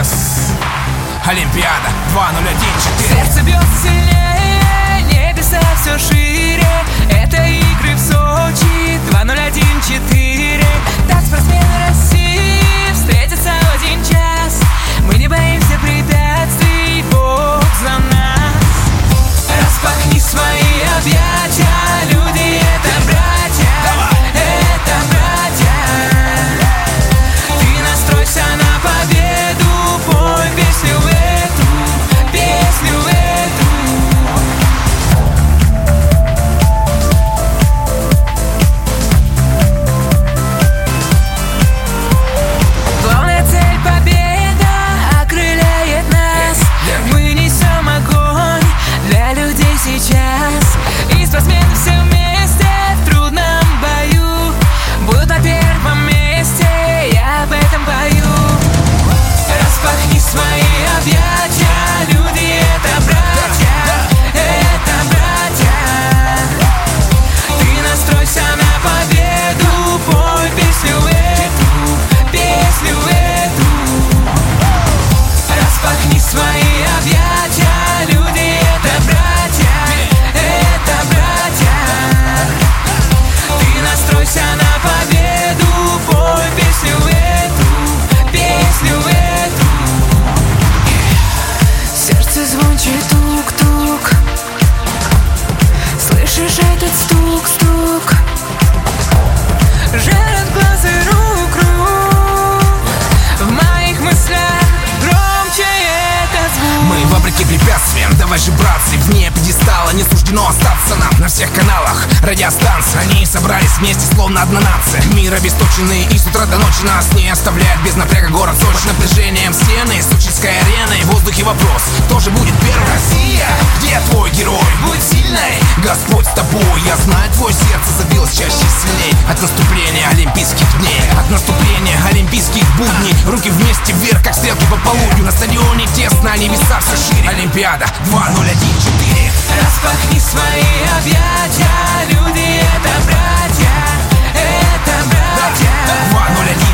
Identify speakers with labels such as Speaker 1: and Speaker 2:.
Speaker 1: Олимпиада 2014.
Speaker 2: Сердце бьется сильнее, небеса все шире. Это игры в Сочи 2014. Так спортсмены России встретятся в один час. Мы не боимся препятствий, Бог за нас. Распахни свои объятия, люди, это братья, это братья. Ты настройся на победу, пой песню эту, песню эту. Главная цель — победа окрыляет нас. Мы несем огонь для людей сейчас. И спортсмены все вместе в трудном бою будут на первом месте, я об этом пою. Распахни свои объятия, люди, это братья, это братья. Ты настройся на победу, пой песню эту, песню эту. Распахни свои объятия, люди, это братья, это братья. Ты настройся на победу, пой песню эту, песню эту. Сердце звончит тук-тук. Слышишь этот стук-стук? Жар от глаз и рук. В моих мыслях громче этот звук.
Speaker 1: Мы вопреки препятствиям, давай же, братцы, вне пьедестала не суждено остаться нам. На всех каналах радиостанции они собрались вместе, словно одна нация. Мир обесточенный, и с утра до ночи нас не оставляет без напряга город Сочи. Под напряжением стены, сочинской арены, в воздухе вопрос: кто же будет первым? Россия, где твой герой? Будь сильной, Господь с тобой. Я знаю, твое сердце забилось чаще и сильней от наступления олимпийских дней, от наступления олимпийских будней. Руки вместе вверх, как стрелки по полудню. На стадионе тесно, небеса все шире. Олимпиада 2014.
Speaker 2: Распахни свои объятия, люди, это братья, это братья.
Speaker 1: 2014.